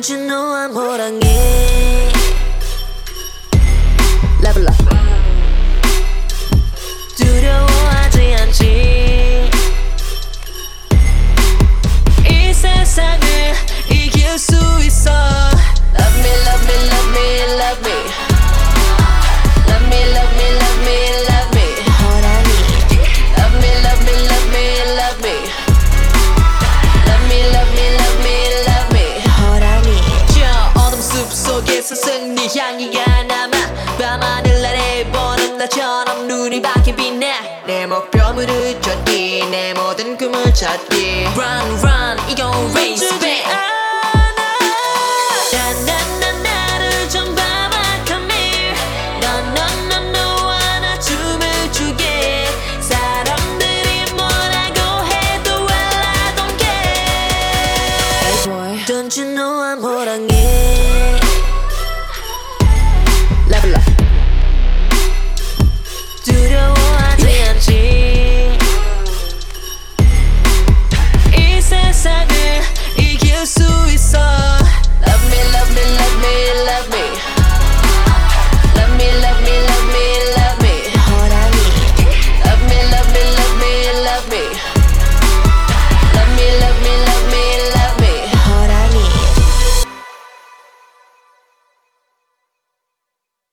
Don't you know I'm 호랑이 Level up 두려워하지 않지 이 세상을 이길 수 있어 Love me, love me, love me, love me Love me, love me, love me, love me 호랑이 Love me, love me, love me, love me Love me, love me, love me, love me 호랑이 저 어둠 숲속에서 승리 향기가 남아 밤하늘 아래 보는 나처럼 눈이 밝게 빛나 내 목표물을 쫓기 내 모든 꿈을 찾기 Run, run, 이건 race back 난 나를 좀 봐봐 come here No 안아줌을 주게 사람들이 뭐라고 해도 well I don't care Hey boy Don't you know I'm 호랑이 Level up 두려워하지 않지 이 세상을 이길 수 있어